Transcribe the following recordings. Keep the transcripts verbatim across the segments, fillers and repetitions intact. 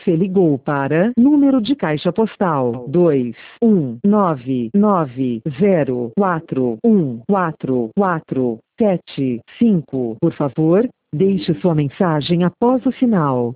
Você ligou para número de caixa postal dois um nove nove zero quatro um quatro quatro sete cinco. Por favor, deixe sua mensagem após o sinal.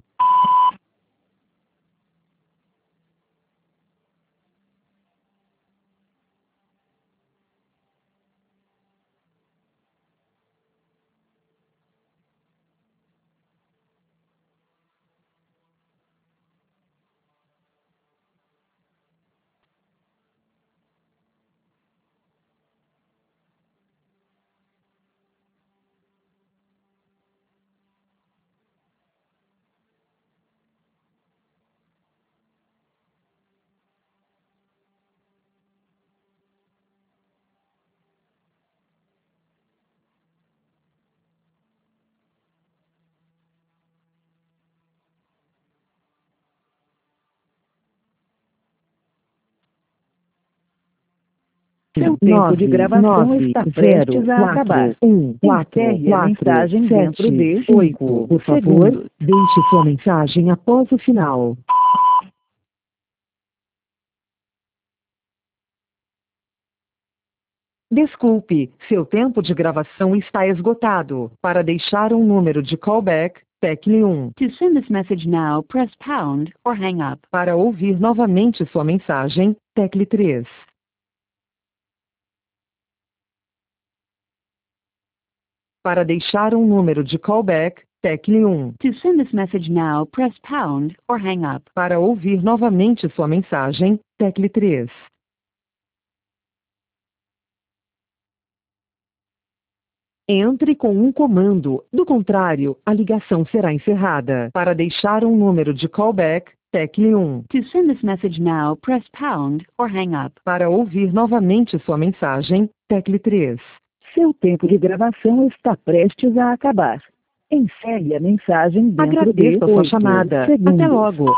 Seu tempo de gravação está prestes a acabar. um quatro Encerre a quatro mensagem dentro sete de oito. cinco Por favor, segundos. deixe sua mensagem após o sinal. Desculpe, seu tempo de gravação está esgotado. Para deixar um número de callback, tecle um. To send this message now, press pound or hang up. Para ouvir novamente sua mensagem, tecle três. Para deixar um número de callback, tecle um. To send this message now, press pound or hang up. Para ouvir novamente sua mensagem, tecle três. Entre com um comando, do contrário, a ligação será encerrada. Para deixar um número de callback, tecle um. To send this message now, press pound or hang up. Para ouvir novamente sua mensagem, tecle três. Seu tempo de gravação está prestes a acabar. Encerre a mensagem dentro de Agradeço a sua oito chamada. segundos. Até logo.